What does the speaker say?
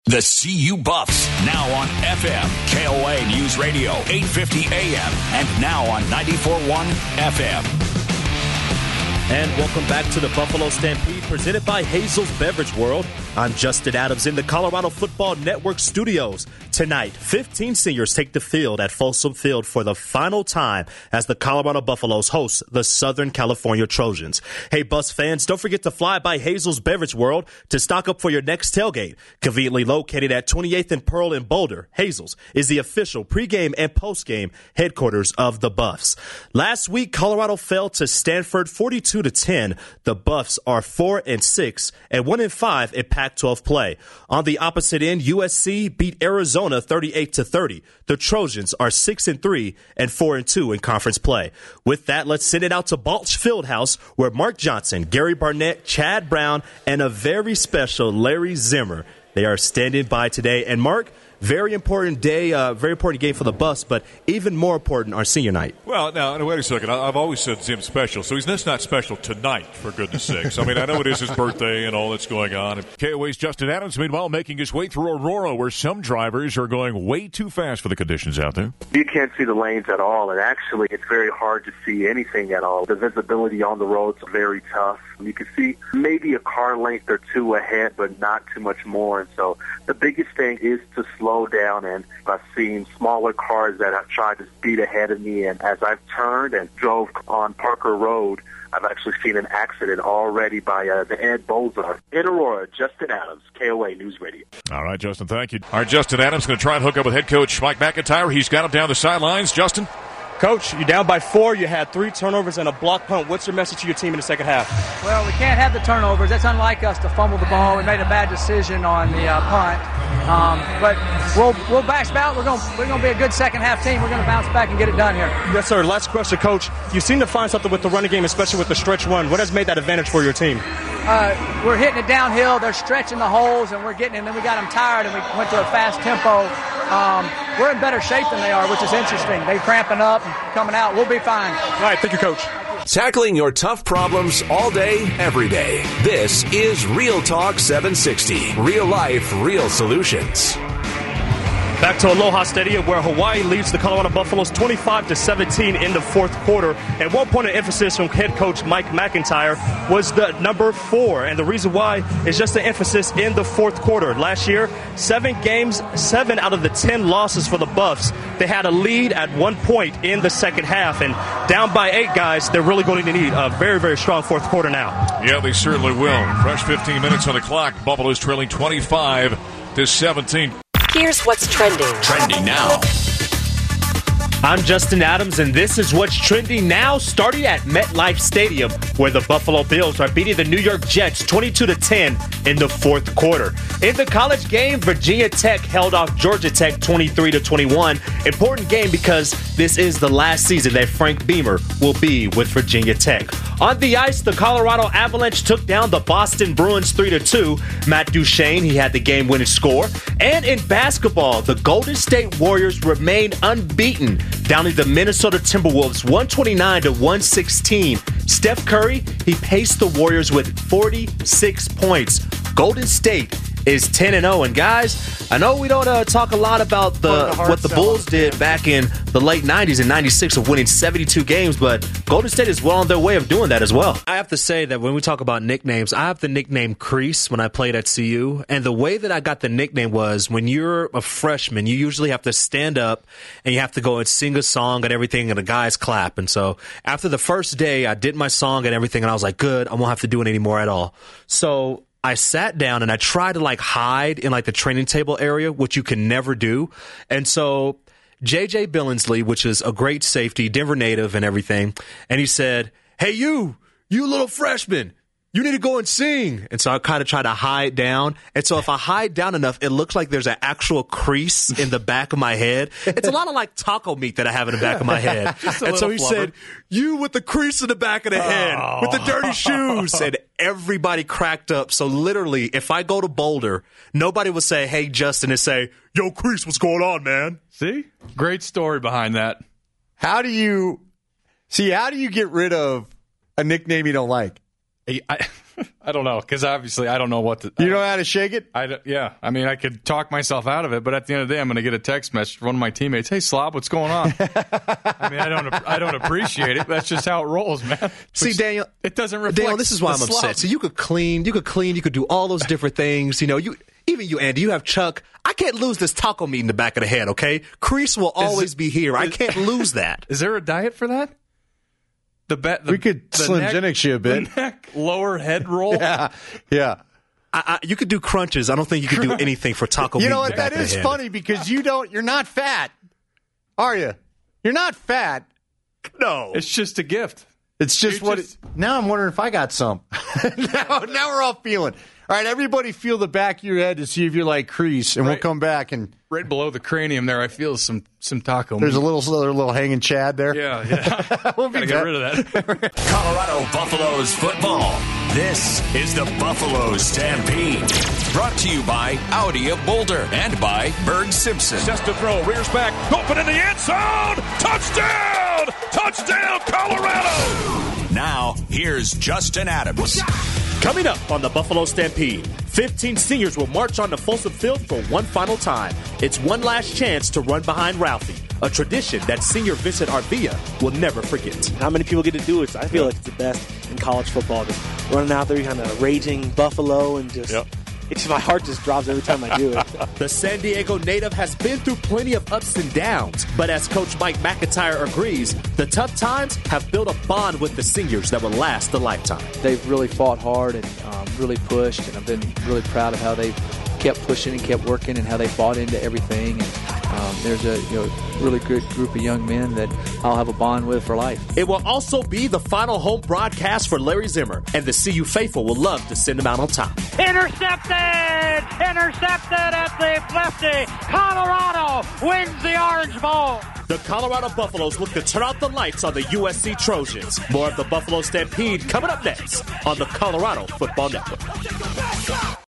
The CU Buffs, now on FM, KOA News Radio, 850 AM, and now on 94.1 FM. And welcome back to the Buffalo Stampede, presented by Hazel's Beverage World. I'm Justin Adams in the Colorado Football Network studios. Tonight, 15 seniors take the field at Folsom Field for the final time as the Colorado Buffaloes host the Southern California Trojans. Hey, Buffs fans, don't forget to fly by Hazel's Beverage World to stock up for your next tailgate. Conveniently located at 28th and Pearl in Boulder, Hazel's is the official pregame and postgame headquarters of the Buffs. Last week, Colorado fell to Stanford 42-10. The Buffs are 4-6 and 1-5 in Pac-12 play. On the opposite end, USC beat Arizona 38-30. The Trojans are 6-3 and 4-2 in conference play. With that, let's send it out to Balch Fieldhouse, where Mark Johnson, Gary Barnett, Chad Brown, and a very special Larry Zimmer, they are standing by today. And Mark, very important day, very important game for the Buffs, but even more important, our senior night. Well, now, wait a second. I've always said Zim's special, so he's just not special tonight, for goodness sakes. I mean, I know it is his birthday and all that's going on. And KOA's Justin Adams, meanwhile, making his way through Aurora, where some drivers are going way too fast for the conditions out there. You can't see the lanes at all, and actually it's very hard to see anything at all. The visibility on the roads is very tough. You can see maybe a car length or two ahead, but not too much more. And so the biggest thing is to slow down, and I've seen smaller cars that have tried to speed ahead of me, and as I've turned and drove on Parker Road, I've actually seen an accident already by the Ed Bolzar. In Aurora, Justin Adams, KOA News Radio. All right, Justin, thank you. All right, Justin Adams going to try and hook up with head coach Mike McIntyre. He's got him down the sidelines. Justin? Coach, you're down by 4. You had 3 turnovers and a block punt. What's your message to your team in the second half? Well, we can't have the turnovers. That's unlike us to fumble the ball. We made a bad decision on the punt. But we'll bounce back. We're going to be a good second half team. We're going to bounce back and get it done here. Yes, sir. Last question, Coach. You seem to find something with the running game, especially with the stretch run. What has made that advantage for your team? We're hitting it downhill. They're stretching the holes, and we're getting it. And then we got them tired, and we went to a fast tempo. We're in better shape than they are, which is interesting. They're cramping up and coming out. We'll be fine. All right. Thank you, Coach. Tackling your tough problems all day, every day. This is Real Talk 760. Real life, real solutions. Back to Aloha Stadium, where Hawaii leads the Colorado Buffaloes 25-17 in the fourth quarter. And one point of emphasis from head coach Mike McIntyre was the number 4. And the reason why is just the emphasis in the fourth quarter. Last year, 7 games, 7 out of the 10 losses for the Buffs. They had a lead at one point in the second half. And down by 8, guys, they're really going to need a very, very strong fourth quarter now. Yeah, they certainly will. Fresh 15 minutes on the clock. Buffalo's trailing 25-17. Here's what's trending. Trending now. I'm Justin Adams, and this is what's trending now, starting at MetLife Stadium, where the Buffalo Bills are beating the New York Jets 22-10 in the fourth quarter. In the college game, Virginia Tech held off Georgia Tech 23-21. Important game because this is the last season that Frank Beamer will be with Virginia Tech. On the ice, the Colorado Avalanche took down the Boston Bruins 3-2. Matt Duchene, he had the game-winning score. And in basketball, the Golden State Warriors remain unbeaten, downing the Minnesota Timberwolves 129-116. Steph Curry, he paced the Warriors with 46 points. Golden State is 10-0. And guys, I know we don't talk a lot about what the Bulls did back in the late 90s and 96 of winning 72 games, but Golden State is well on their way of doing that as well. I have to say that when we talk about nicknames, I have the nickname Crease when I played at CU, and the way that I got the nickname was when you're a freshman, you usually have to stand up and you have to go and sing a song and everything, and the guys clap. And so after the first day, I did my song and everything, and I was like, good, I won't have to do it anymore at all. So I sat down and I tried to hide in the training table area, which you can never do. And so J.J. Billingsley, which is a great safety, Denver native and everything, and he said, hey, you little freshman, you need to go and sing. And so I kind of try to hide down. And so if I hide down enough, it looks like there's an actual crease in the back of my head. It's a lot of taco meat that I have in the back of my head. And so he said, you with the crease in the back of the head, with the dirty shoes. And everybody cracked up. So literally, if I go to Boulder, nobody will say, hey, Justin, and say, yo, Crease, what's going on, man? See? Great story behind that. How do you get rid of a nickname you don't like? I don't know, because obviously I don't know what to... You know how to shake it? Yeah. I mean, I could talk myself out of it, but at the end of the day, I'm going to get a text message from one of my teammates. Hey, Slob, what's going on? I mean, I don't appreciate it. That's just how it rolls, man. See, Daniel... It doesn't reflect Daniel, this is why I'm Slob. upset. So you could clean, you could do all those different things. You know, even you, Andy, you have Chuck. I can't lose this taco meat in the back of the head, okay? Crease will always be here. I can't lose that. Is there a diet for that? We could Slim Jennings you a bit. The neck, lower head roll. Yeah. You could do crunches. I don't think you could do anything for taco meat. You know in the what? back That of is the head. funny because you're not fat, are you? You're not fat. No. It's just a gift. It's just now I'm wondering if I got some. now we're all feeling. All right, everybody feel the back of your head to see if you're like Crease, and we'll come back and right below the cranium there, I feel some taco meat. There's a little hanging Chad there. Yeah. We'll gotta get rid of that. Colorado Buffaloes football. This is the Buffalo Stampede. Brought to you by Audi of Boulder and by Berg Simpson. Just to throw, rears back, open in the end zone. Touchdown! Touchdown, Colorado! Now, here's Justin Adams. Coming up on the Buffalo Stampede, 15 seniors will march on the Folsom Field for one final time. It's one last chance to run behind Ralphie, a tradition that senior Vincent Arvilla will never forget. How many people get to do it? I feel like it's the best in college football. Just running out there, kind of raging Buffalo, and just my heart just drops every time I do it. The San Diego native has been through plenty of ups and downs, but as Coach Mike McIntyre agrees, the tough times have built a bond with the seniors that will last a lifetime. They've really fought hard and really pushed, and I've been really proud of how they've kept pushing and kept working and how they bought into everything. And there's a really good group of young men that I'll have a bond with for life. It will also be the final home broadcast for Larry Zimmer, and the CU faithful will love to send him out on top. Intercepted at the lefty. Colorado wins the Orange Bowl. The Colorado Buffaloes look to turn out the lights on the USC Trojans. More of the Buffalo Stampede coming up next on the Colorado Football Network.